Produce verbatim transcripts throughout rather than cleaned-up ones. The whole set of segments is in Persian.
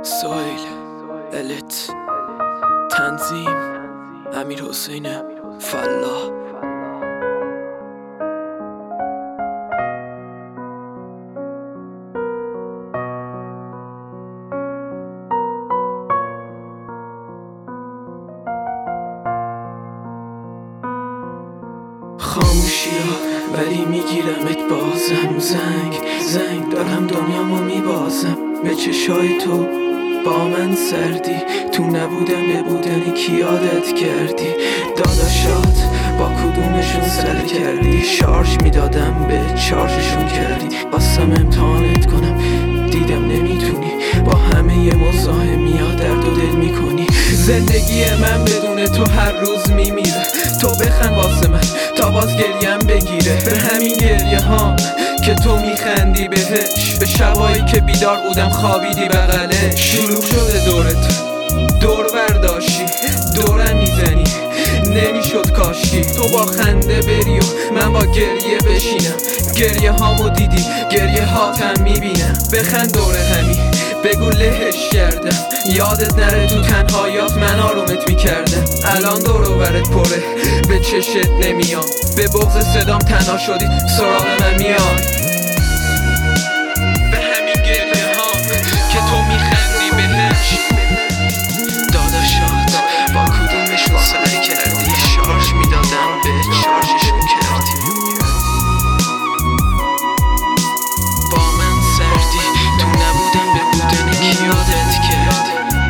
سویل الت تنظیم امیر حسین فلاح. خاموشی ها ولی میگیرمت بازم، زنگ زنگ دارم دنیامو میبازم. به چشای تو با من سردی، تو نبودم ببودنی کی یادت کردی؟ داداشات با کدومشون سر کردی؟ شارژ میدادم به چارجشون کردی. خواستم امتحانت کنم دیدم نمیتونی، با همه ی مزاحمیا درد و دل میکنی. زندگی من بدون تو هر روز میمیره، تو بخند واسه من تا باز گریم بگیره. به همین گریه ها که تو میخندی بهش، به شبایی که بیدار بودم خوابیدی بغله. شروع شده دورت دور برداشتی، دورم میزنی نمیشد کاشکی. تو با خنده بری و من با گریه بشینم، گریه هامو دیدی گریه هاتم میبینم. بخند دور همی بگو لهش کردم، یادت نره تو تنهاییات من آرومت میکردم. الان دور و برت پره به چشت نمیام، به بغض صدام تنها شدی سراغ من میای. به همین گریه ها که تو میخندی بهش، داداشات با کدومشون سر کردی؟ شارژ میدادم به چارجشون کردی. با من سردی، تو نبودم به بودن کی یادت کرد؟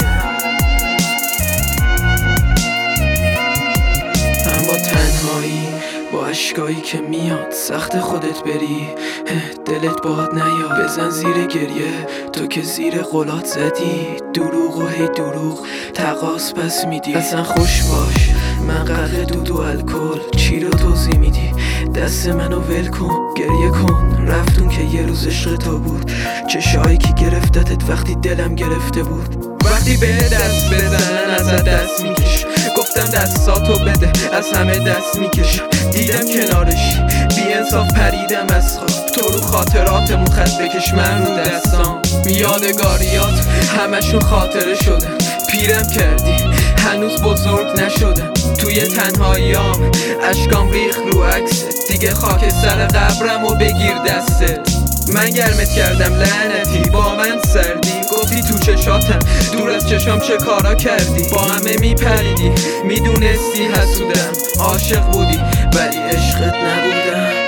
من با تنهایی با اشکایی که میاد سخت خودت بری، دلت باد نیاد. بزن زیر گریه تو که زیر قولات زدی، دروغ و هی دروغ تقاس پس میدی. اصلا خوش باش من غرق دود و الکل، چی رو توضیح میدی؟ دست منو ول کن گریه کن، رفتون که یه روز عشق تو بود. چشایی که گرفتتت وقتی دلم گرفته بود. وقتی به دست بزنن ازت دست میکش، گفتم دستاتو بده از همه دست میکش. دیدم کنارش بی انصاف پریدم از خواب، تو رو خاطراتمون خط بکش من رو دستام. یادگاریات همشون خاطره شدن، پیرم کردی هنوز بزرگ نشدم. توی تنهاییام اشکام ریخ رو عکست، دیگه خاک سر قبرم و بگیر دستت. من گرمت کردم لعنتی با من سردی، گفتی تو چشاتم دور از چشام چه کارا کردی؟ با همه میپریدی میدونستی حسودم، عاشق بودی ولی عشقت نبودم.